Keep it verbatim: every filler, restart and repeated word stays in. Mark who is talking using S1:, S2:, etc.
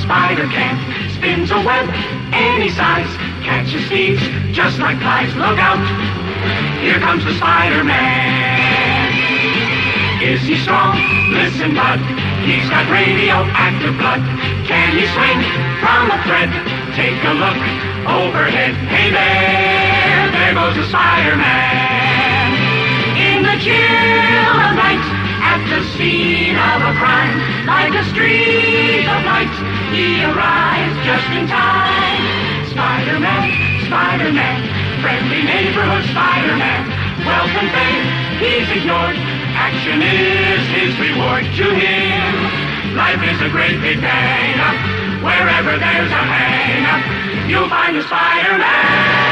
S1: spider can. Spins a web any size, catches thieves just like flies. Look out, here comes the Spider-Man. Is he strong? Listen, bud, he's got radioactive blood. Can he swing from a thread? Take a look overhead. Hey there, there goes the Spider-Man. In the chill of night, at the scene of a crime, like a streak of light, he arrives just in time. Spider-Man, Spider-Man, friendly neighborhood Spider-Man. Wealth and fame, he's ignored. Action is his reward. To him, life is a great big hang-up. Wherever there's a hang-up, you'll find the Spider-Man.